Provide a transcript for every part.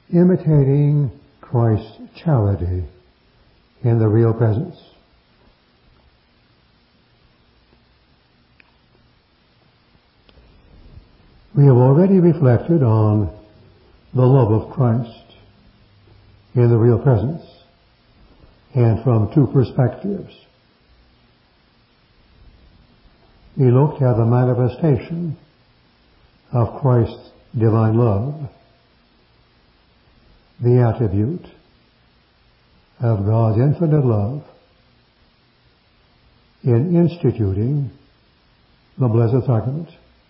imitating Christ's charity in the real presence. We have already reflected on the love of Christ in the real presence, and from two perspectives. We looked at the manifestation of Christ's divine love, the attribute of God's infinite love in instituting the Blessed Sacrament.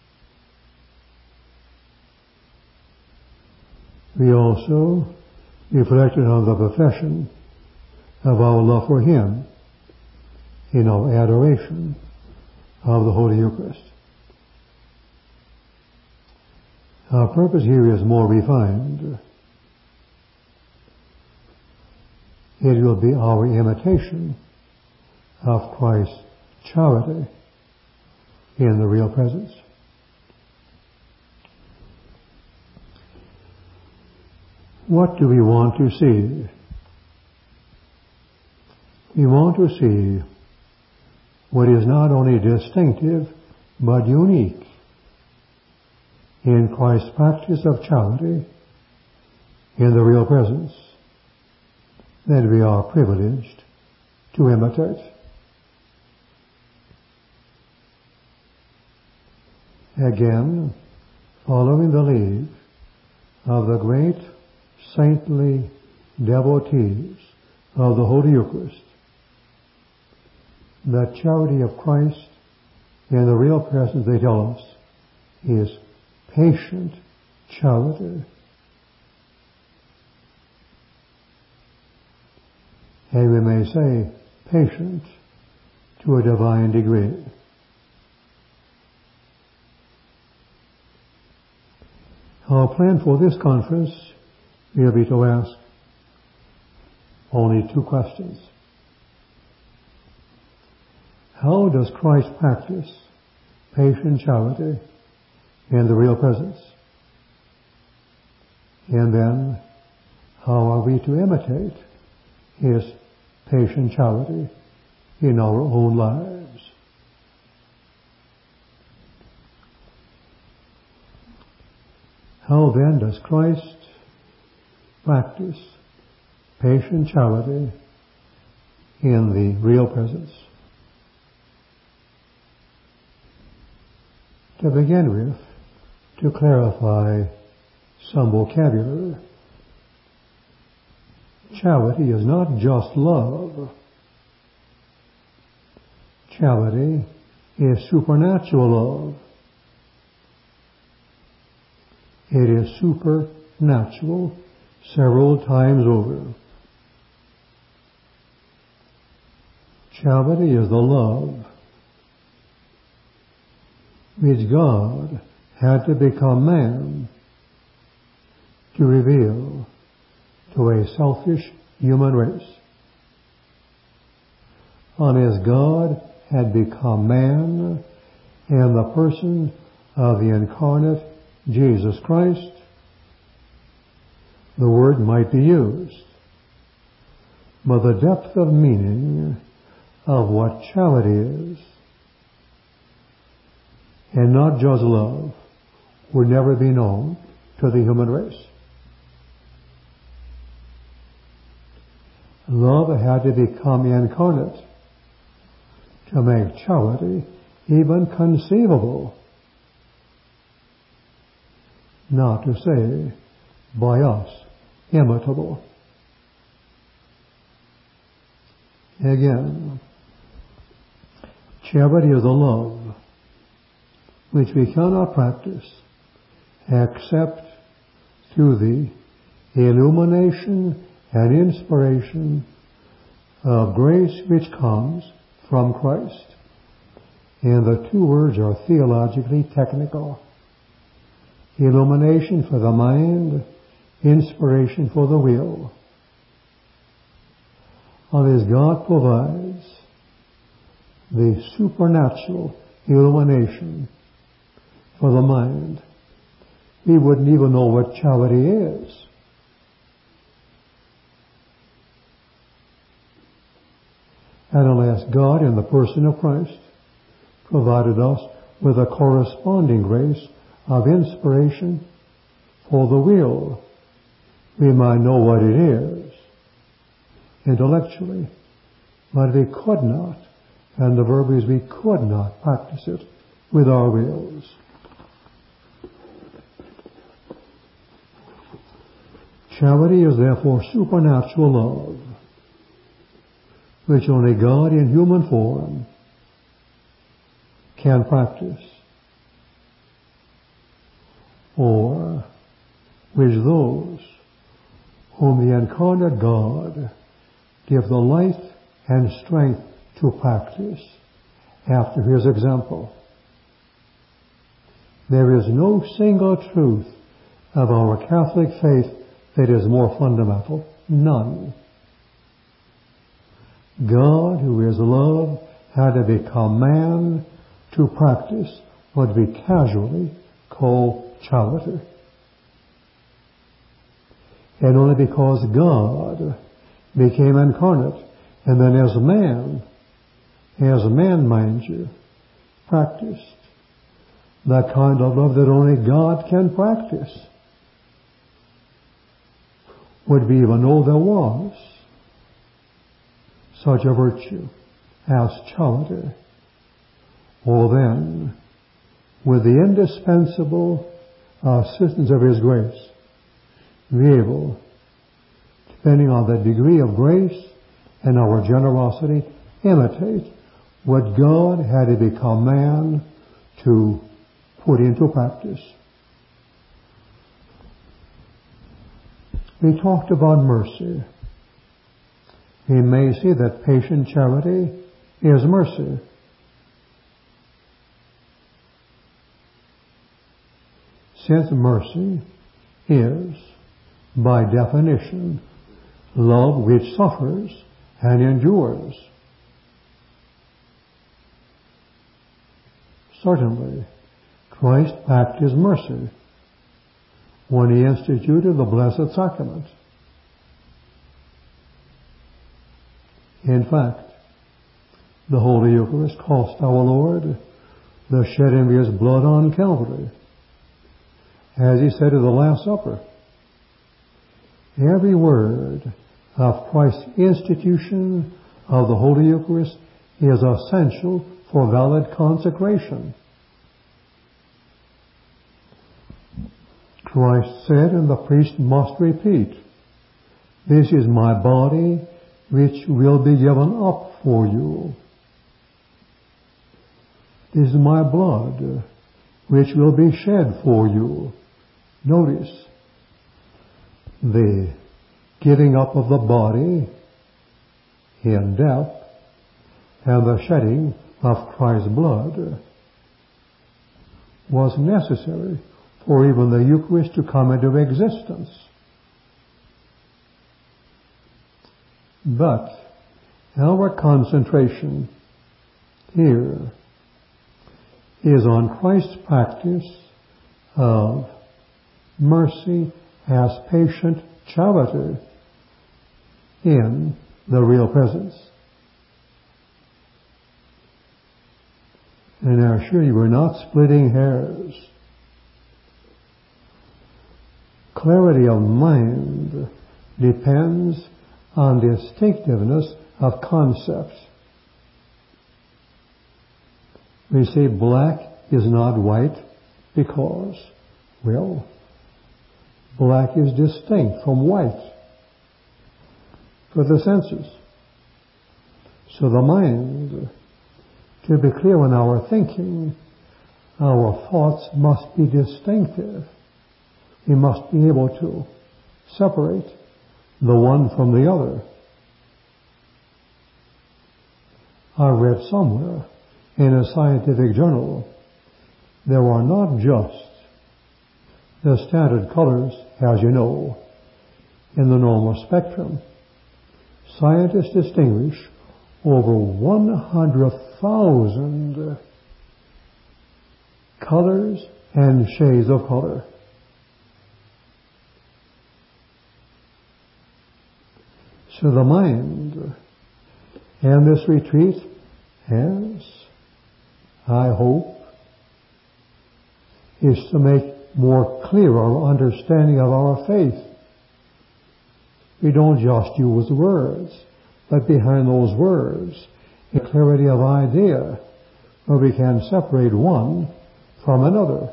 We also reflected on the profession of our love for Him in our adoration of the Holy Eucharist. Our purpose here is more refined. It will be our imitation of Christ's charity in the real presence. What do we want to see? We want to see what is not only distinctive but unique in Christ's practice of charity in the real presence that we are privileged to imitate. Again, following the lead of the great saintly devotees of the Holy Eucharist, the charity of Christ in the real presence, they tell us, is patient charity. And we may say patient to a divine degree. Our plan for this conference will be to ask only two questions. How does Christ practice patient charity in the real presence? And then, how are we to imitate His patient charity in our own lives? How then does Christ practice patient charity in the real presence? To begin with, to clarify some vocabulary, charity is not just love. Charity is supernatural love. It is supernatural several times over. Charity is the love which God had to become man to reveal to a selfish human race. And as God had become man in the person of the incarnate Jesus Christ, the word might be used, but the depth of meaning of what charity is, and not just love, would never be known to the human race. Love had to become incarnate to make charity even conceivable, not to say by us imitable. Again, charity is a love which we cannot practice except through the illumination and inspiration of grace which comes from Christ. And the two words are theologically technical. Illumination for the mind, inspiration for the will. And as God provides the supernatural illumination for the mind, we wouldn't even know what charity is And unless God in the person of Christ provided us with a corresponding grace of inspiration for the will, we might know what it is intellectually, but we could not, and the verb is we could not practice it with our wills. Charity is therefore supernatural love, which only God in human form can practice, or which those whom the incarnate God give the life and strength to practice after His example. There is no single truth of our Catholic faith that is more fundamental. None. God, who is love, had to become man to practice what we casually call charity. And only because God became incarnate and then as man, mind you, practiced that kind of love that only God can practice, would we even know there was such a virtue as charity. Or then, with the indispensable assistance of His grace, be able, depending on the degree of grace and our generosity, imitate what God had to become man to put into practice. We talked about mercy. We may see that patient charity is mercy. Since mercy is, by definition, love which suffers and endures. Certainly, Christ practiced mercy when He instituted the Blessed Sacrament. In fact, the Holy Eucharist cost our Lord the shedding of His blood on Calvary. As He said at the Last Supper, every word of Christ's institution of the Holy Eucharist is essential for valid consecration. Christ said, and the priest must repeat, "This is my body which will be given up for you. This is my blood which will be shed for you." Notice the giving up of the body in death and the shedding of Christ's blood was necessary for even the Eucharist to come into existence. But our concentration here is on Christ's practice of mercy as patient charity in the real presence. And I assure you, we're not splitting hairs. Clarity of mind depends on distinctiveness of concept. We say black is not white because, well, black is distinct from white for the senses. So the mind, to be clear in our thinking, our thoughts must be distinctive. We must be able to separate the one from the other. I read somewhere in a scientific journal there are not just the standard colors, as you know, in the normal spectrum. Scientists distinguish over 100,000 colors and shades of color. So the mind And this retreat has, I hope, is to make more clear our understanding of our faith. We don't just use words, but behind those words, a clarity of idea, where we can separate one from another.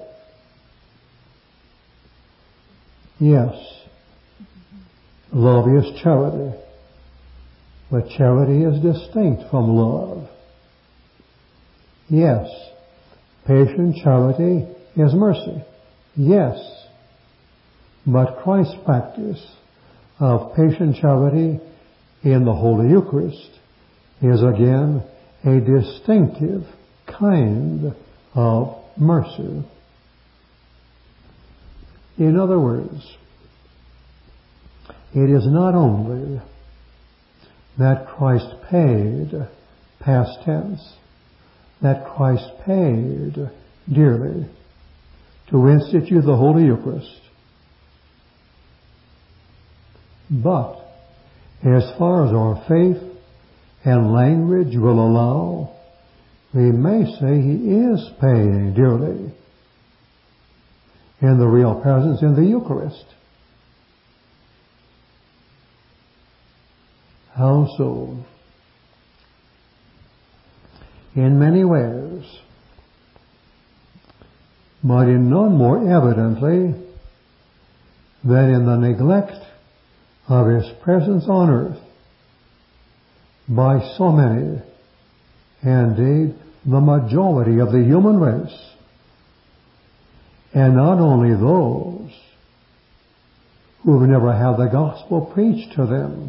Yes, love is charity, but charity is distinct from love. Yes, patient charity is mercy. Yes, but Christ's practice of patient charity in the Holy Eucharist is again a distinctive kind of mercy. In other words, it is not only that Christ paid, past tense, that Christ paid dearly to institute the Holy Eucharist, but as far as our faith and language will allow, we may say He is paying dearly in the real presence in the Eucharist. How so? In many ways, but in none more evidently than in the neglect of His presence on earth by so many, indeed the majority of the human race, and not only those who have never had the gospel preached to them.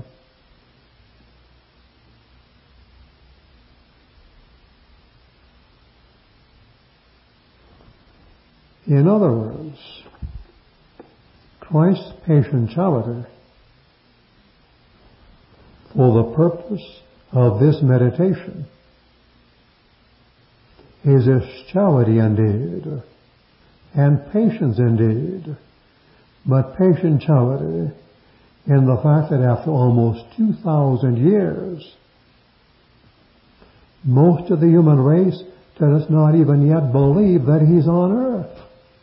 In other words, Christ's patient charity for the purpose of this meditation is His charity indeed, and patience indeed, but patient charity in the fact that after almost 2,000 years, most of the human race does not even yet believe that He's on earth.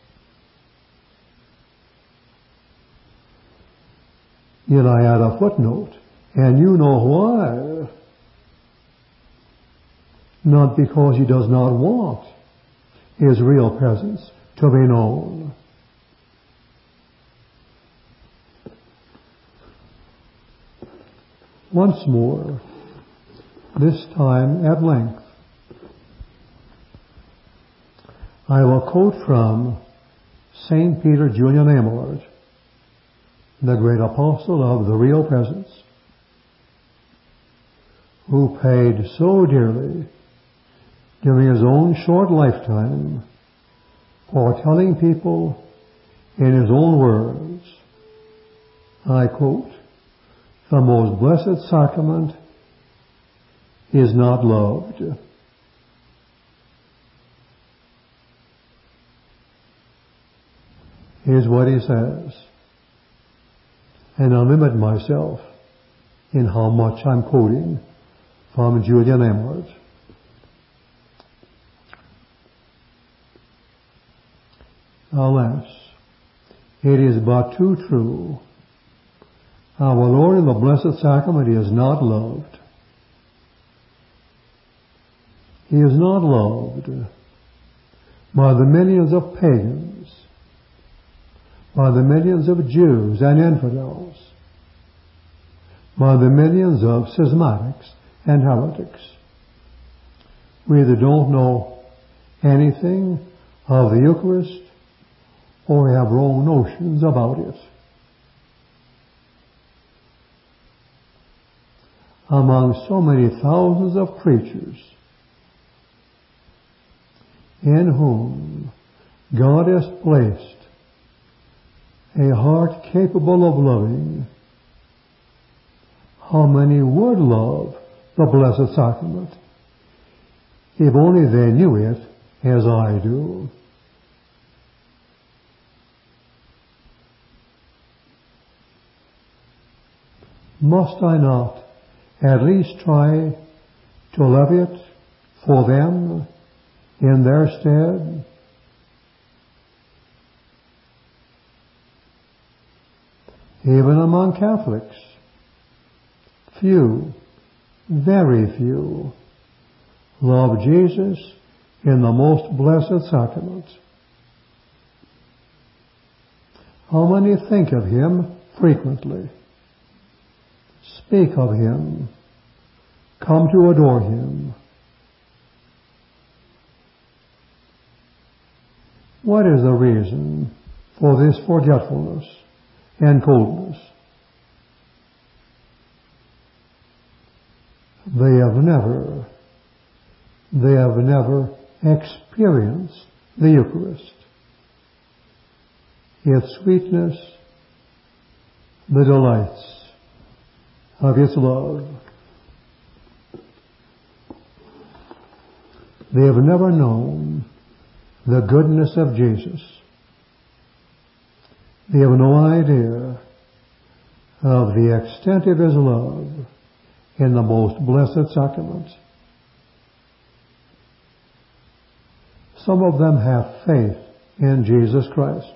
Yet I add a footnote, and you know why. Not because He does not want His real presence to be known. Once more, this time at length, I will quote from St. Peter Julian Eymard, the great apostle of the real presence, who paid so dearly during his own short lifetime for telling people in his own words, I quote, "The most blessed sacrament is not loved." Here's what he says, and I'll limit myself in how much I'm quoting from Julian Eymard. Alas, it is but too true. Our Lord in the Blessed Sacrament is not loved. He is not loved by the millions of pagans, by the millions of Jews and infidels, by the millions of schismatics and heretics. We either don't know anything of the Eucharist or have wrong notions about it. Among so many thousands of creatures in whom God has placed a heart capable of loving, how many would love the Blessed Sacrament if only they knew it as I do? Must I not at least try to levy it for them in their stead? Even among Catholics, few, very few, love Jesus in the most blessed sacrament. How many think of Him frequently, speak of Him, come to adore Him? What is the reason for this forgetfulness and coldness? They have never experienced the Eucharist, its sweetness, the delights of its love. They have never known the goodness of Jesus. They have no idea of the extent of His love in the most blessed sacrament. Some of them have faith in Jesus Christ,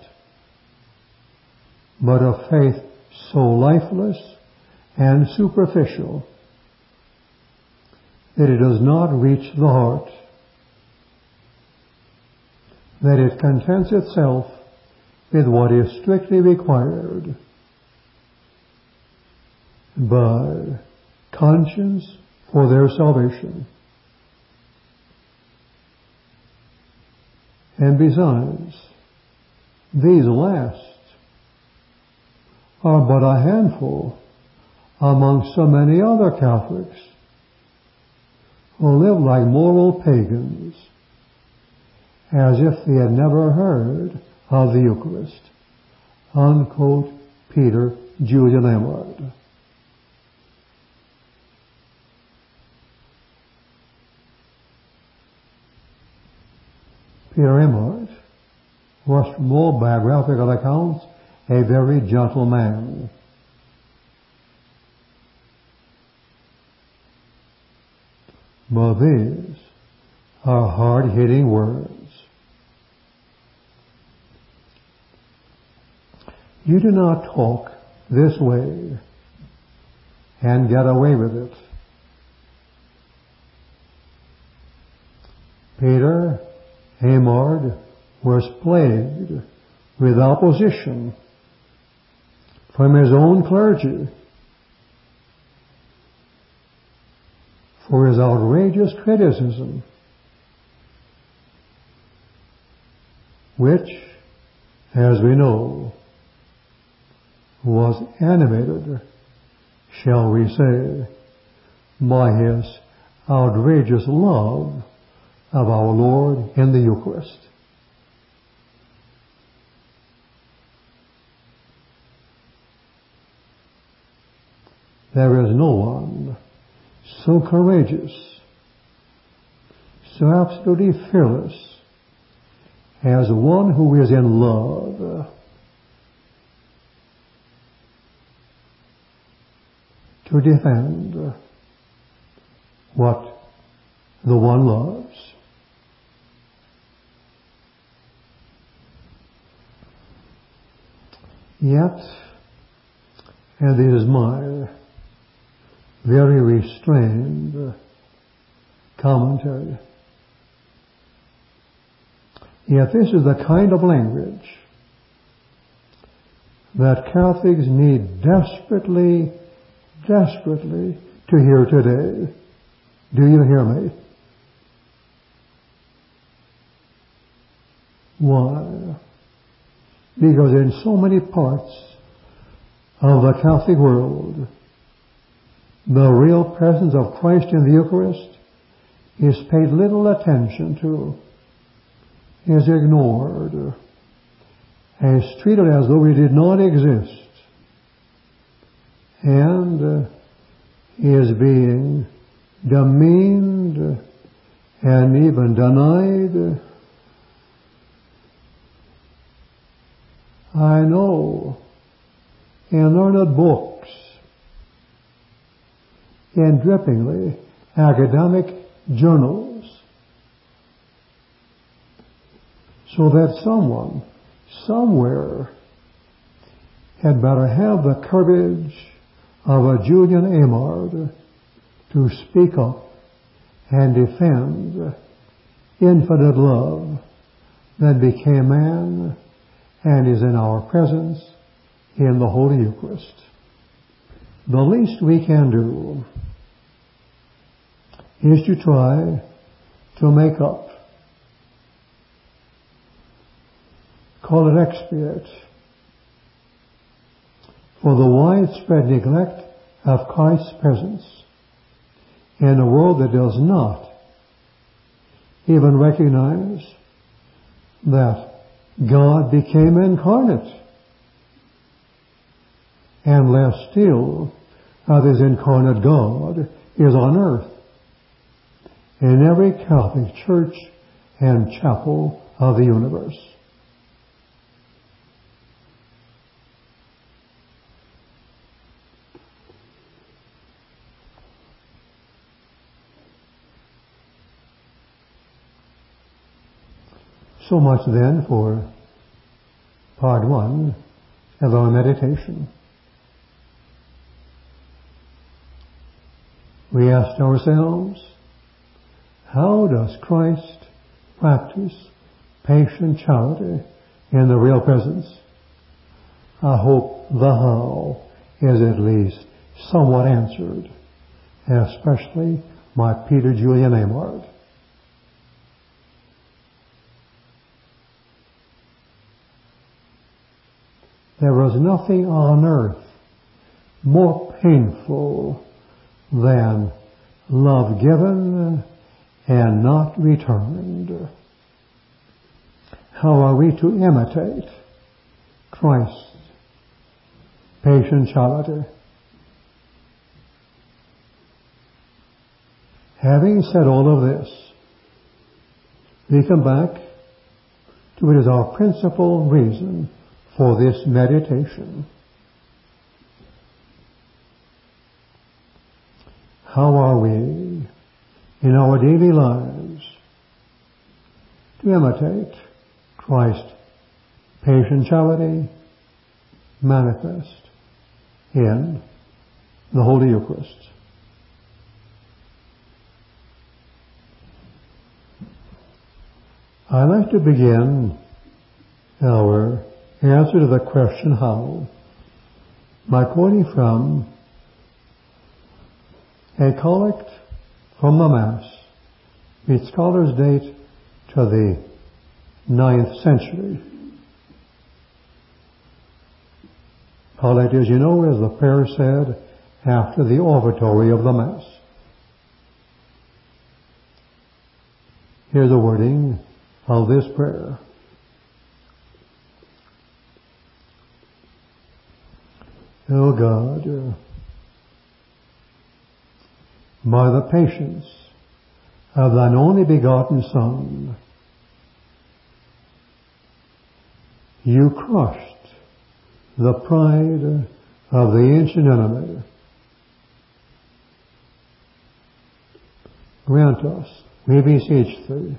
but a faith so lifeless and superficial that it does not reach the heart, that it contents itself with what is strictly required by conscience for their salvation. And besides, these last are but a handful among so many other Catholics who live like moral pagans, as if they had never heard of the Eucharist. Unquote Peter Julian Eymard. Peter Eymard was, from all biographical accounts, a very gentle man. But these are hard-hitting words. You do not talk this way and get away with it. Peter Eymard was plagued with opposition from his own clergy for his outrageous criticism, which, as we know, was animated, shall we say, by his outrageous love of our Lord in the Eucharist. There is no one so courageous, so absolutely fearless, as one who is in love to defend what the one loves. Yet, and this is my very restrained commentary, yet this is the kind of language that Catholics need desperately to hear today. Do you hear me? Why? Because in so many parts of the Catholic world, the real presence of Christ in the Eucharist is paid little attention to, is ignored, is treated as though it did not exist, and is being demeaned and even denied. I know in learned books, in drippingly academic journals, so that someone, somewhere, had better have the courage of a Julian Eymard to speak up and defend infinite love that became man and is in our presence in the Holy Eucharist. The least we can do is to try to make up, call it expiate, for the widespread neglect of Christ's presence in a world that does not even recognize that God became incarnate, and less still, this incarnate God is on earth in every Catholic church and chapel of the universe. So much then for part one of our meditation. We asked ourselves, how does Christ practice patient charity in the real presence? I hope the how is at least somewhat answered, especially by Peter Julian Eymard. There was nothing on earth more painful than love given and not returned. How are we to imitate Christ's patient charity? Having said all of this, we come back to what is our principal reason for this meditation. How are we in our daily lives to imitate Christ's patient charity manifest in the Holy Eucharist? I'd like to begin our answer to the question how by quoting from a collect from the Mass, which scholars date to the 9th century. Collect, as you know, is the prayer said after the offertory of the Mass. Here's the wording of this prayer. O God, by the patience of thine only begotten Son, you crushed the pride of the ancient enemy. Grant us, we beseech thee,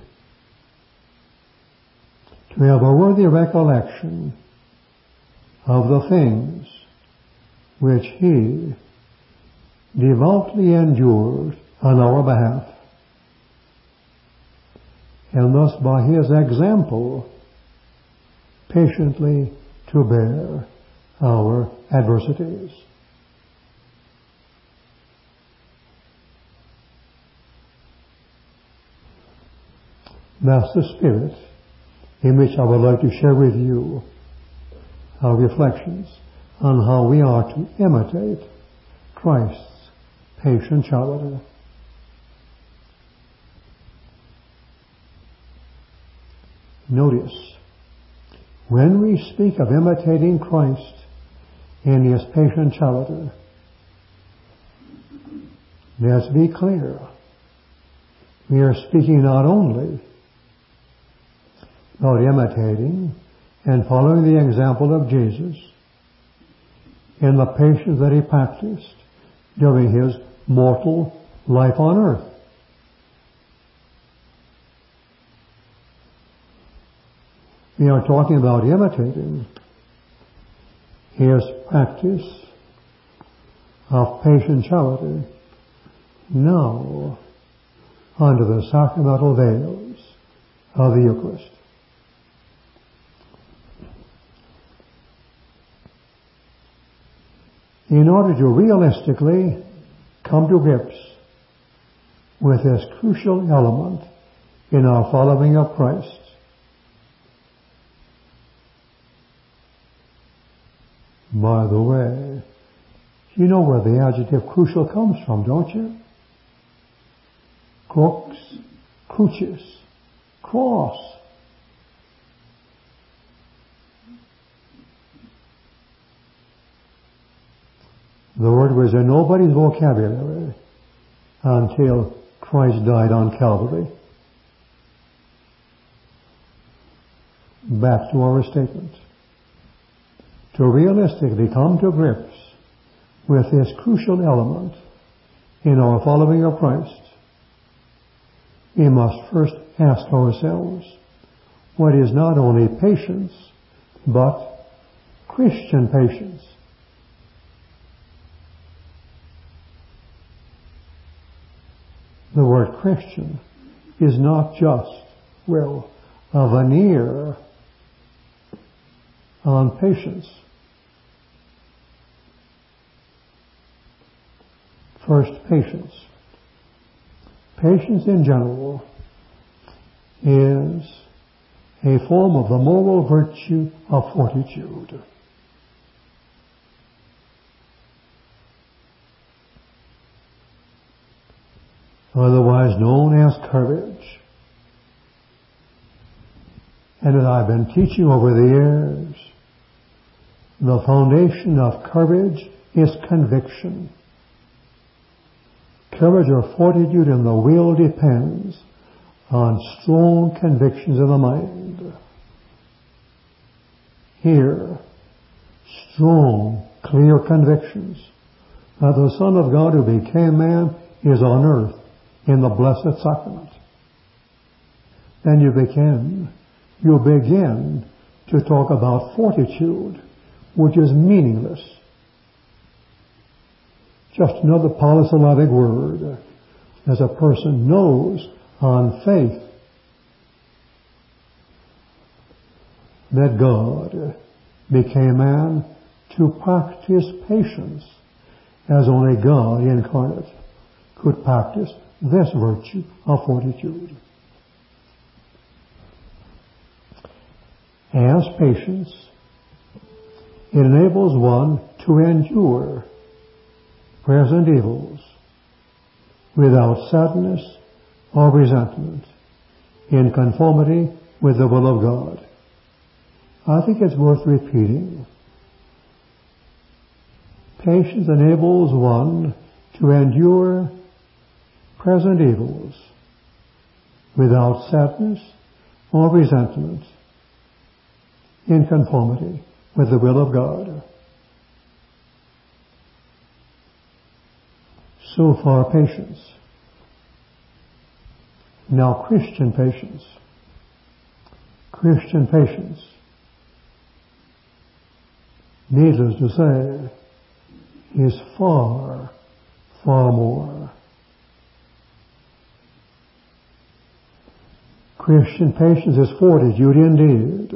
to have a worthy recollection of the things which he devoutly endured on our behalf, and thus by his example patiently to bear our adversities. That's the spirit in which I would like to share with you our reflections on how we are to imitate Christ's patient charity. Notice, when we speak of imitating Christ in his patient charity, let's be clear. We are speaking not only about imitating and following the example of Jesus in the patience that he practiced during his mortal life on earth. We are talking about imitating His practice of patient charity now under the sacramental veils of the Eucharist. In order to realistically come to grips with this crucial element in our following of Christ, by the way, you know where the adjective crucial comes from, don't you? Crux, crucis, cross. The word was in nobody's vocabulary until Christ died on Calvary. Back to our statement. To realistically come to grips with this crucial element in our following of Christ, we must first ask ourselves what is not only patience, but Christian patience. The word Christian is not just, a veneer on patience. First, patience. Patience in general is a form of the moral virtue of fortitude. Otherwise known as courage. And as I've been teaching over the years, the foundation of courage is conviction. Courage or fortitude in the will depends on strong convictions of the mind. Here, strong, clear convictions that the Son of God who became man is on earth in the Blessed Sacrament. Then you begin to talk about fortitude, which is meaningless. Just another polysyllabic word, as a person knows on faith that God became man to practice patience, as only God incarnate could practice this virtue of fortitude. As patience, it enables one to endure present evils without sadness or resentment, in conformity with the will of God. I think it's worth repeating. Patience enables one to endure present evils without sadness or resentment, in conformity with the will of God. So far, patience. Now, Christian patience. Christian patience, needless to say, is far, far more. Christian patience is fortitude indeed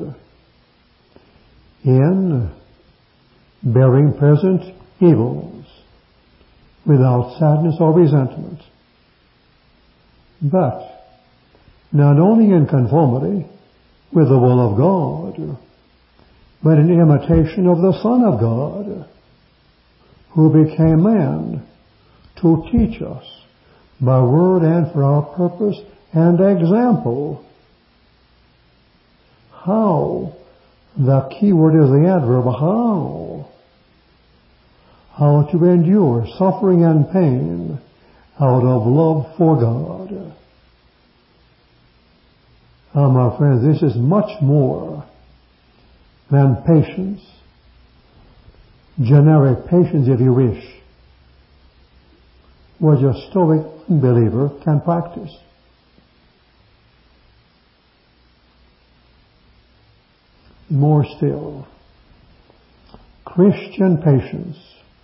in bearing present evils without sadness or resentment, but not only in conformity with the will of God, but in imitation of the Son of God, who became man to teach us by word and for our purpose and example how, the key word is the adverb, how to endure suffering and pain out of love for God. My friends, this is much more than patience, generic patience if you wish, which a Stoic unbeliever can practice. More still, Christian patience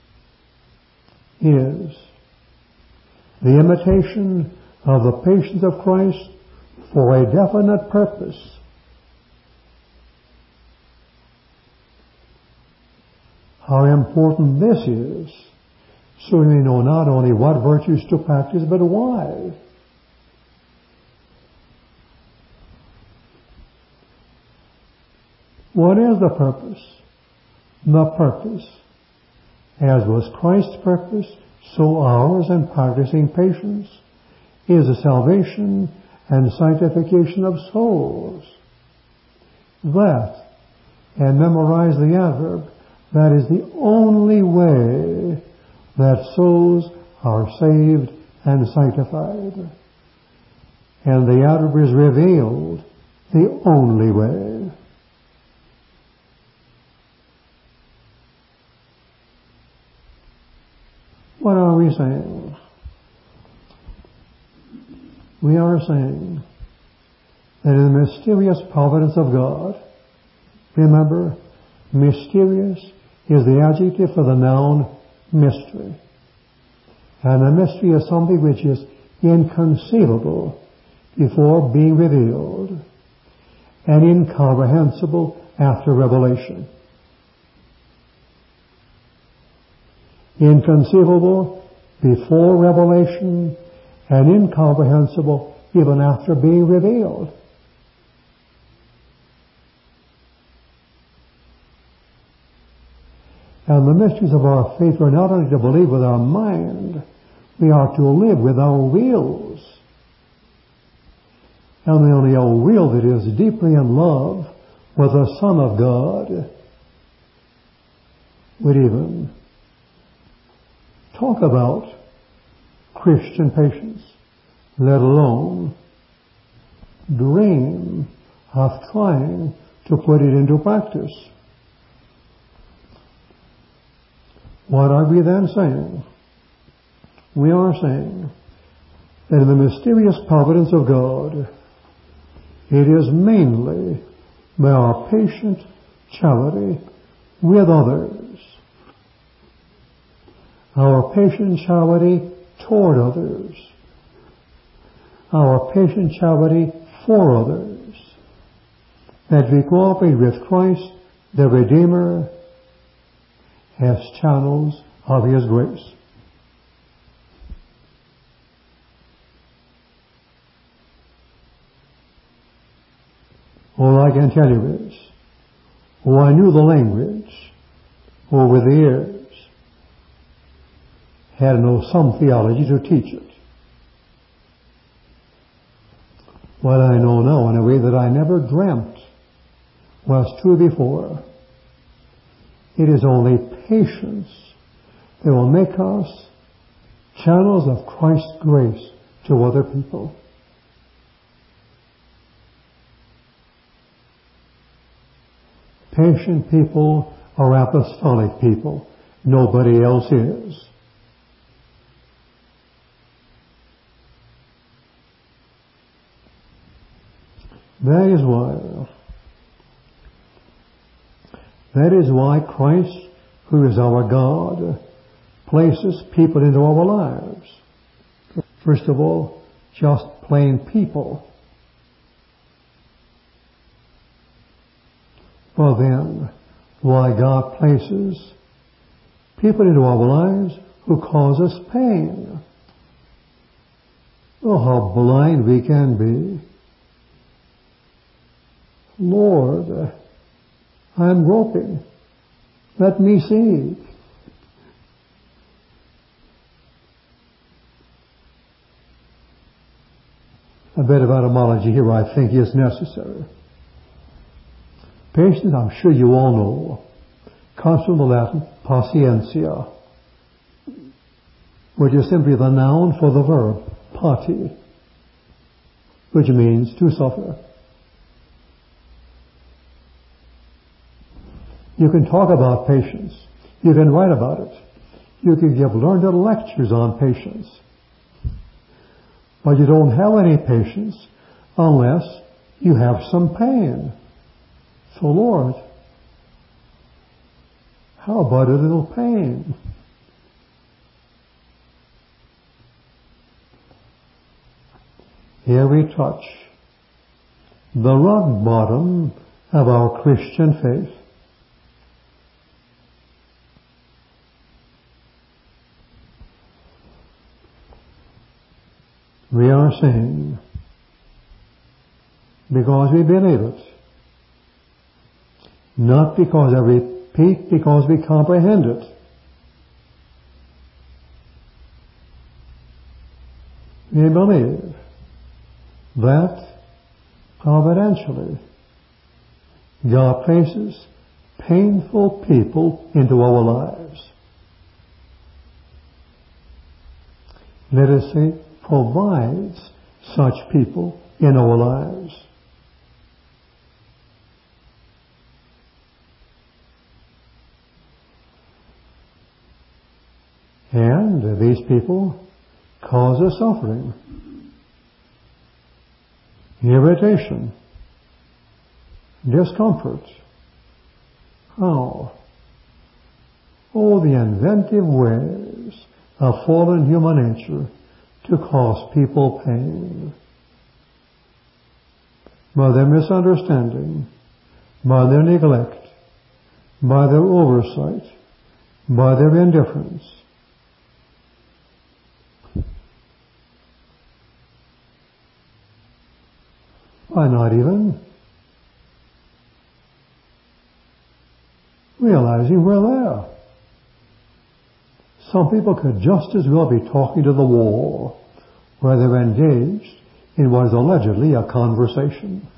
is the imitation of the patience of Christ for a definite purpose. How important this is, so we know not only what virtues to practice, but why. What is the purpose? The purpose, as was Christ's purpose, so ours in practicing patience, is the salvation and sanctification of souls. That, and memorize the adverb, that is the only way that souls are saved and sanctified. And the adverb is revealed, the only way. What are we saying? We are saying that in the mysterious providence of God, remember, mysterious is the adjective for the noun mystery. And a mystery is something which is inconceivable before being revealed and incomprehensible after revelation. Inconceivable before revelation and incomprehensible even after being revealed. And the mysteries of our faith are not only to believe with our mind, we are to live with our wills. And the only old will that is deeply in love with the Son of God would even talk about Christian patience, let alone dream of trying to put it into practice. What are we then saying? We are saying that in the mysterious providence of God, it is mainly by our patient charity with others, our patient charity toward others, our patient charity for others, that we cooperate with Christ, the Redeemer, as channels of His grace. All I can tell you is, I knew the language over the years, had to know some theology to teach it. What I know now in a way that I never dreamt was true before. It is only patience that will make us channels of Christ's grace to other people. Patient people are apostolic people. Nobody else is. That is why Christ, who is our God, places people into our lives. First of all, just plain people. Well then, why God places people into our lives who cause us pain. Oh, how blind we can be. Lord, I'm groping. Let me see. A bit of etymology here I think is necessary. Patience, I'm sure you all know, comes from the Latin patientia, which is simply the noun for the verb pati, which means to suffer. You can talk about patience. You can write about it. You can give learned lectures on patience. But you don't have any patience unless you have some pain. So Lord, how about a little pain? Here we touch the rock bottom of our Christian faith. We are saying, because we believe it, not because I repeat, because we comprehend it. We believe that providentially God places painful people into our lives. Let us say, provides such people in our lives. And these people cause us suffering, irritation, discomfort. How? Oh, the inventive ways of fallen human nature to cause people pain. By their misunderstanding, by their neglect, by their oversight, by their indifference. By not even realizing we're there. Some people could just as well be talking to the wall where they're engaged in what is allegedly a conversation.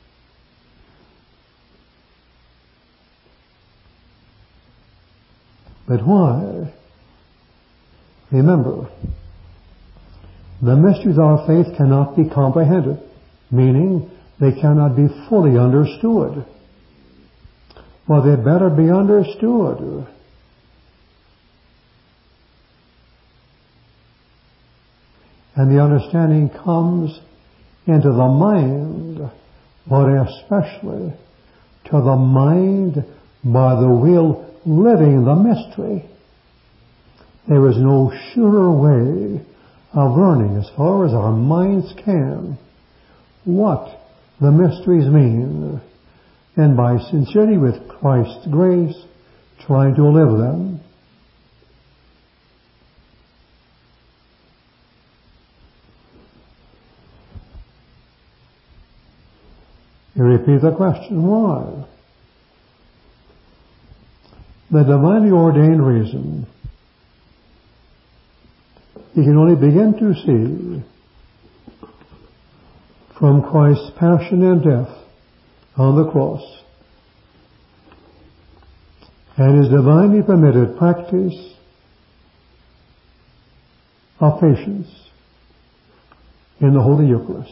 But why? Remember, the mysteries of our faith cannot be comprehended, meaning they cannot be fully understood. Well, they better be understood. And the understanding comes into the mind, but especially to the mind by the will living the mystery. There is no surer way of learning, as far as our minds can, what the mysteries mean, and by sincerity with Christ's grace, trying to live them. You repeat the question, why? The divinely ordained reason you can only begin to see from Christ's passion and death on the cross and His divinely permitted practice of patience in the Holy Eucharist.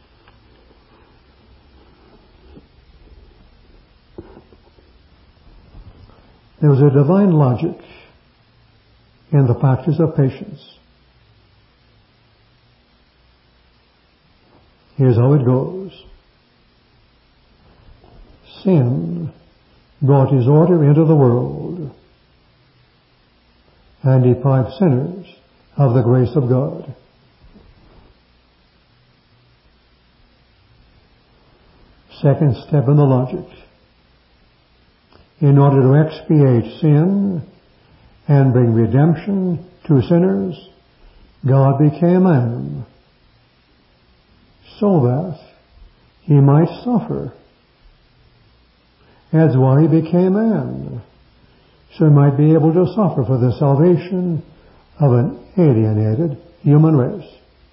There was a divine logic in the practice of patience. Here's how it goes. Sin brought his order into the world and deprived sinners of the grace of God. Second step in the logic. In order to expiate sin and bring redemption to sinners, God became man so that He might suffer. That's why He became man, so He might be able to suffer for the salvation of an alienated human race.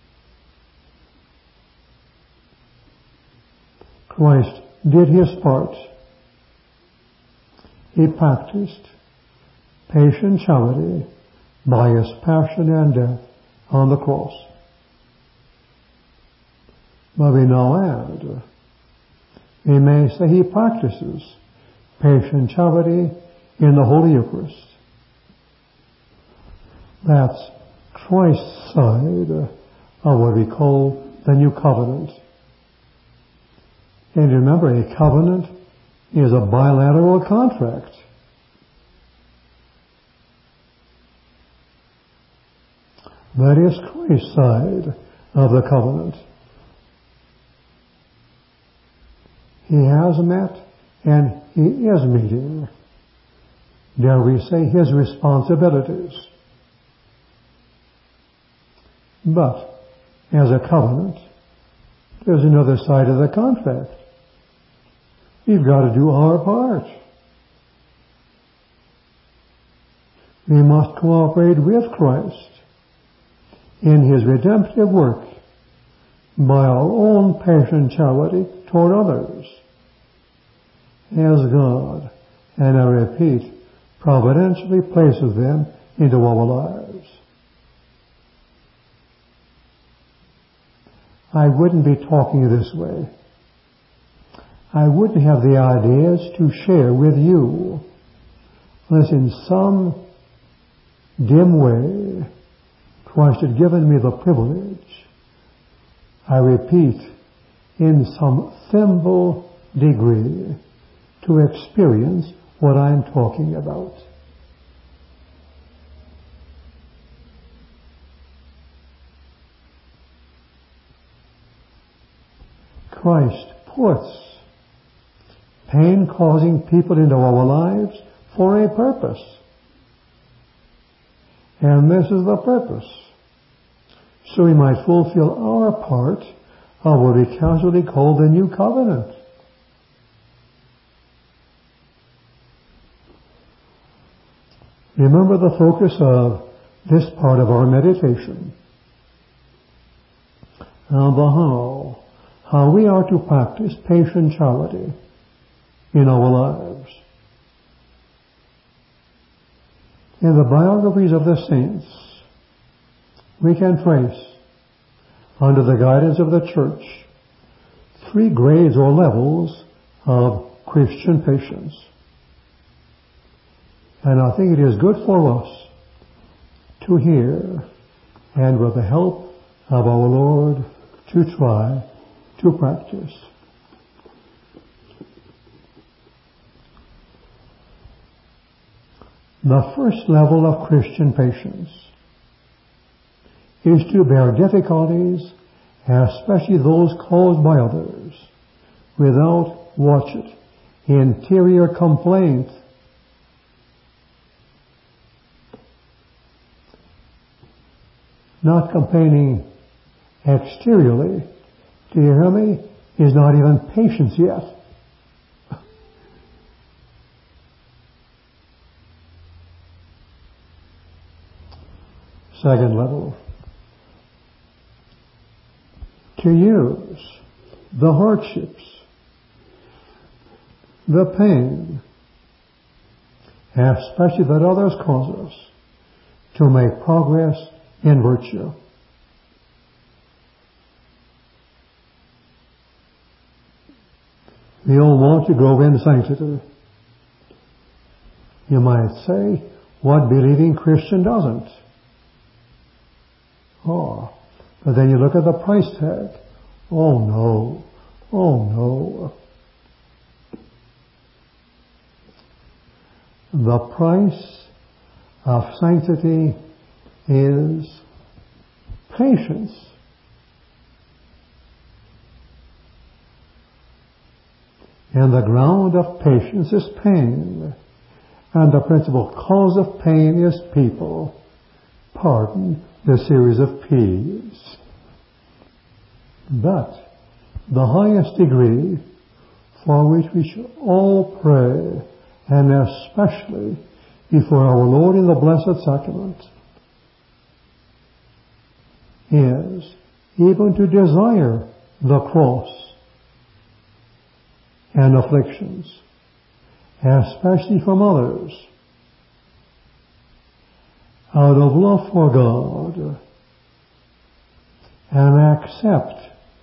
Christ did His part. He practiced patient charity by His passion and death on the cross. But we now add, we may say He practices patient charity in the Holy Eucharist. That's Christ's side of what we call the New Covenant. And remember, a covenant is a bilateral contract. That is Christ's side of the covenant. He has met and he is meeting, dare we say, his responsibilities. But as a covenant, there's another side of the contract. We've got to do our part. We must cooperate with Christ in his redemptive work by our own patient charity toward others, as God, and I repeat, providentially places them into our lives. I wouldn't be talking this way. I wouldn't have the ideas to share with you unless in some dim way Christ had given me the privilege, I repeat, in some thimble degree, to experience what I'm talking about. Christ puts pain-causing people into our lives for a purpose. And this is the purpose. So we might fulfill our part of what we casually call the New Covenant. Remember the focus of this part of our meditation. And the how we are to practice patient charity in our lives. In the biographies of the saints, we can trace, under the guidance of the Church, 3 grades or levels of Christian patience. And I think it is good for us to hear, and with the help of our Lord, to try to practice. The first level of Christian patience is to bear difficulties, especially those caused by others, without, watch it, interior complaint. Not complaining exteriorly, do you hear me, is not even patience yet. Second level, to use the hardships, the pain, especially that others cause us, to make progress in virtue. We all want to grow in sanctity. You might say, what believing Christian doesn't? Oh, but then you look at the price tag. Oh no, oh no. The price of sanctity is patience. And the ground of patience is pain. And the principal cause of pain is people. Pardon the series of P's. But the highest degree for which we should all pray, and especially before our Lord in the Blessed Sacrament, is even to desire the cross and afflictions, especially from others, out of love for God, and accept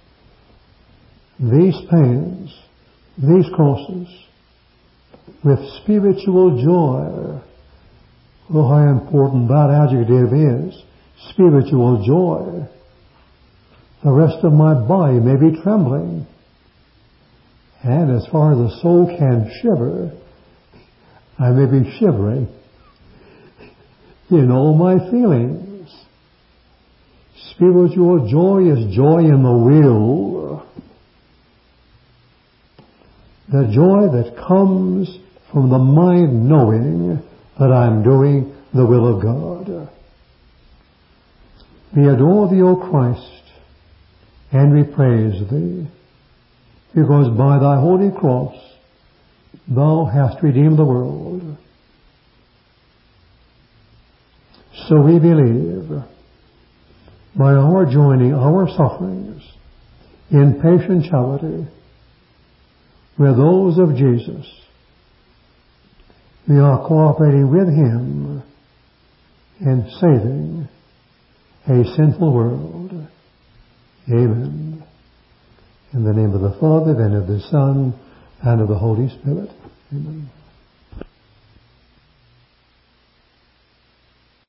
these pains, these crosses, with spiritual joy. Oh, how important that adjective is, spiritual joy. The rest of my body may be trembling. And as far as the soul can shiver, I may be shivering in all my feelings. Spiritual joy is joy in the will. The joy that comes from the mind knowing that I'm doing the will of God. We adore thee, O Christ, and we praise thee, because by thy holy cross thou hast redeemed the world. So we believe, by our joining our sufferings in patient charity with those of Jesus, we are cooperating with him in saving a sinful world. Amen. In the name of the Father, and of the Son, and of the Holy Spirit. Amen.